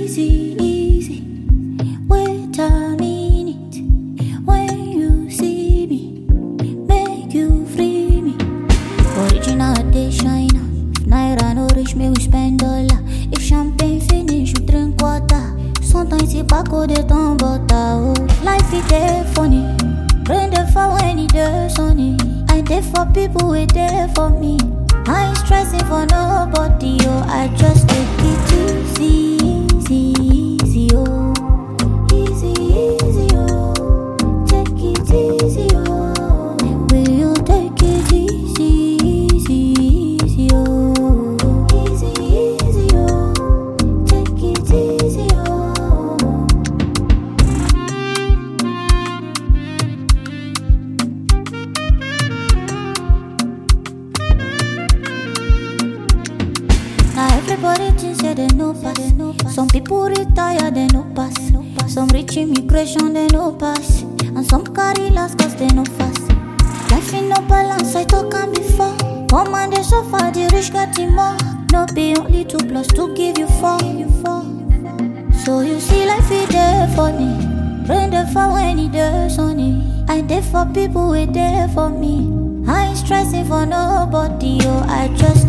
easy, easy. Wait a minute. When you see me, make you free me. Original day China. If Naira no reach me, we spend dollar. If champagne finish, we drink water. Sometimes it's back of the town, but oh, life is there funny. Rain the fall when it does sunny. I there for people who there for me. I ain't stressing for nobody, oh. I just take it easy, easy, easy, oh. Easy, easy, oh. Take it easy, oh. Will you take it easy, easy, easy, oh. Easy, easy, oh. Take it easy, oh. Now everybody thinks that they know pass. Some people retire, they no pass. Some reach immigration, they no pass. And some carry last cause they no fast. Life in no balance, I talk and before. One man they suffer, the rich got him more. No be only 2 plus 2 give you 4. So you see life is there for me. Rain the fall when it does sunny. I there for people who there for me. I ain't stressing for nobody, oh. I just